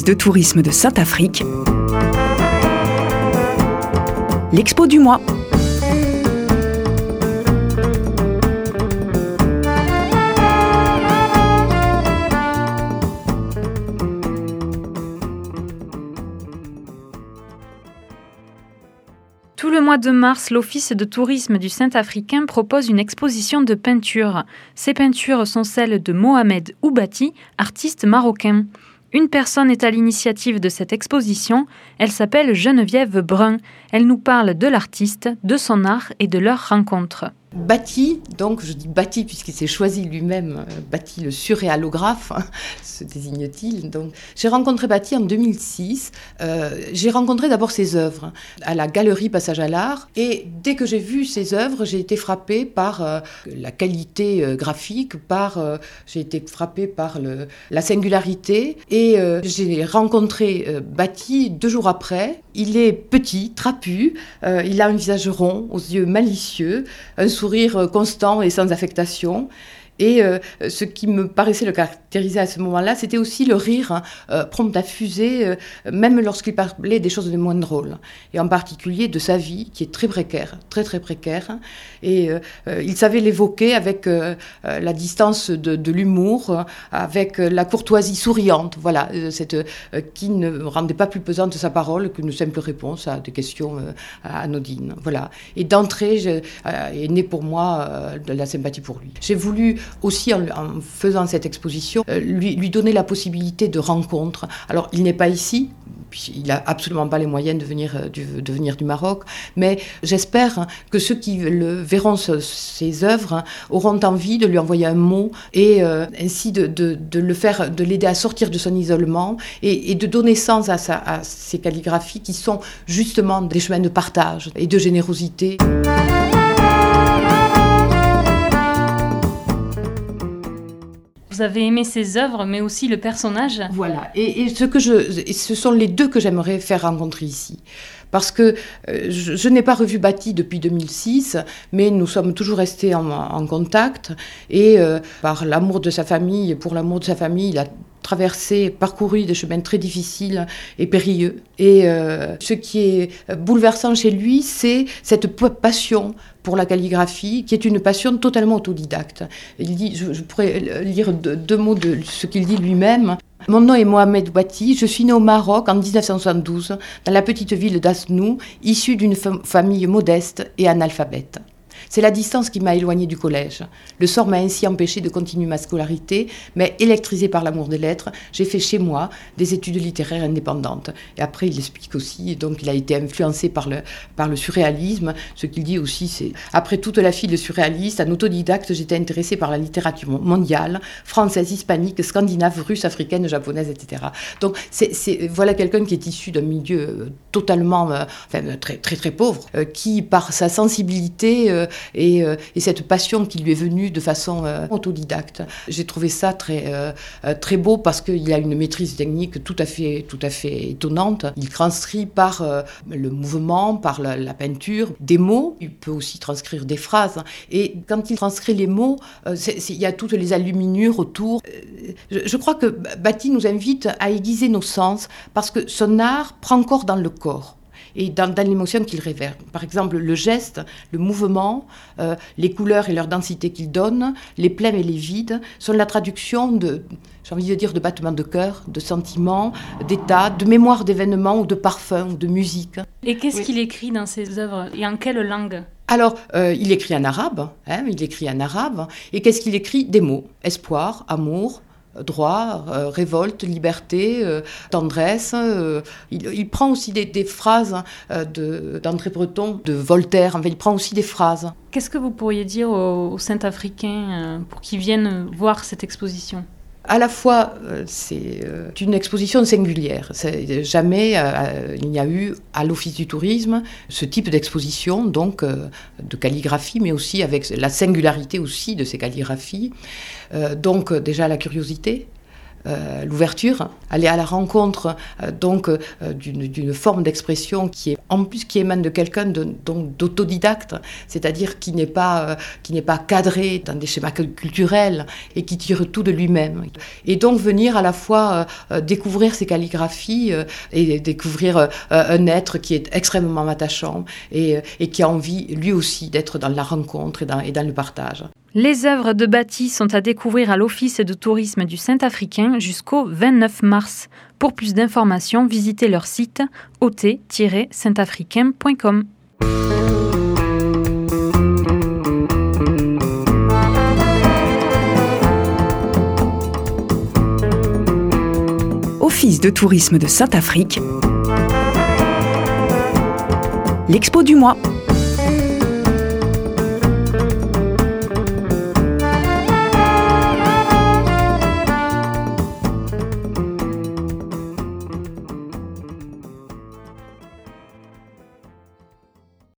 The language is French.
l'Office de tourisme de Saint-Afrique, l'Expo du mois. Tout le mois de mars, l'Office de tourisme du Saint-Africain propose une exposition de peintures. Ces peintures sont celles de Mohamed Oubati, artiste marocain. Une personne est à l'initiative de cette exposition. Elle s'appelle Geneviève Brun. Elle nous parle de l'artiste, de son art et de leur rencontre. Bati, donc je dis Bati puisqu'il s'est choisi lui-même, Bati le surréalographe, se désigne-t-il. Donc, j'ai rencontré Bati en 2006. J'ai rencontré d'abord ses œuvres à la galerie Passage à l'Art. Et dès que j'ai vu ses œuvres, j'ai été frappée par la qualité graphique, j'ai été frappée par la singularité. Et j'ai rencontré Bati 2 jours après. Il est petit, trapu, il a un visage rond, aux yeux malicieux, un sourire constant et sans affectation. Et ce qui me paraissait le caractériser à ce moment-là, c'était aussi le rire prompt à fuser, même lorsqu'il parlait des choses les moins drôles. Et en particulier de sa vie, qui est très précaire, très très précaire. Et il savait l'évoquer avec la distance de l'humour, avec la courtoisie souriante, voilà, qui ne rendait pas plus pesante sa parole qu'une simple réponse à des questions anodines. Voilà. Et d'entrée, est née pour moi de la sympathie pour lui. J'ai voulu aussi, en faisant cette exposition, lui donner la possibilité de rencontre. Alors, il n'est pas ici, il n'a absolument pas les moyens de venir du Maroc, mais j'espère que ceux qui verront ses œuvres auront envie de lui envoyer un mot et ainsi de l'aider à sortir de son isolement et de donner sens à ces calligraphies qui sont justement des chemins de partage et de générosité. Vous avez aimé ses œuvres, mais aussi le personnage. Voilà, et ce sont les deux que j'aimerais faire rencontrer ici. Parce que je n'ai pas revu Bati depuis 2006, mais nous sommes toujours restés en contact. Et par l'amour de sa famille, pour l'amour de sa famille, il a parcouru des chemins très difficiles et périlleux. Et ce qui est bouleversant chez lui, c'est cette passion pour la calligraphie, qui est une passion totalement autodidacte. Il dit, je pourrais lire 2 mots de ce qu'il dit lui-même. Mon nom est Mohamed Oubati, je suis né au Maroc en 1972, dans la petite ville d'Asnou, issue d'une famille modeste et analphabète. C'est la distance qui m'a éloignée du collège. Le sort m'a ainsi empêché de continuer ma scolarité, mais électrisé par l'amour des lettres, j'ai fait chez moi des études littéraires indépendantes. Et après, il explique aussi, donc il a été influencé par le surréalisme. Ce qu'il dit aussi, c'est après toute la file surréaliste, en autodidacte, j'étais intéressé par la littérature mondiale, française, hispanique, scandinave, russe, africaine, japonaise, etc. Donc voilà quelqu'un qui est issu d'un milieu totalement, très très très pauvre, qui par sa sensibilité et cette passion qui lui est venue de façon autodidacte. J'ai trouvé ça très beau parce qu'il a une maîtrise technique tout à fait étonnante. Il transcrit par le mouvement, par la peinture, des mots. Il peut aussi transcrire des phrases. Et quand il transcrit les mots, il y a toutes les aluminures autour. Je crois que Bati nous invite à aiguiser nos sens parce que son art prend corps dans le corps et dans l'émotion qu'il révèle. Par exemple, le geste, le mouvement, les couleurs et leur densité qu'il donne, les pleins et les vides, sont la traduction de battements de cœur, de sentiments, d'états, de mémoire d'événements ou de parfums ou de musique. Et qu'est-ce qu'il écrit dans ses œuvres et en quelle langue ? Alors, il écrit en arabe, et qu'est-ce qu'il écrit ? Des mots, espoir, amour, droit, révolte, liberté, tendresse. Il prend aussi des phrases d'André Breton, de Voltaire. Enfin, il prend aussi des phrases. Qu'est-ce que vous pourriez dire aux Saint-Africains pour qu'ils viennent voir cette exposition ? À la fois, c'est une exposition singulière. Jamais il n'y a eu à l'Office du tourisme ce type d'exposition, donc de calligraphie, mais aussi avec la singularité aussi de ces calligraphies. Donc déjà la curiosité, l'ouverture, aller à la rencontre d'une forme d'expression qui émane de quelqu'un d'autodidacte, c'est-à-dire qui n'est pas cadré dans des schémas culturels et qui tire tout de lui-même. Et donc venir à la fois découvrir ces calligraphies et découvrir un être qui est extrêmement attachant et qui a envie lui aussi d'être dans la rencontre et dans le partage. Les œuvres de Bati sont à découvrir à l'Office de tourisme du Saint-Africain jusqu'au 29 mars. Pour plus d'informations, visitez leur site ot-saintafricain.com. Office de tourisme de Saint-Afrique. L'expo du mois.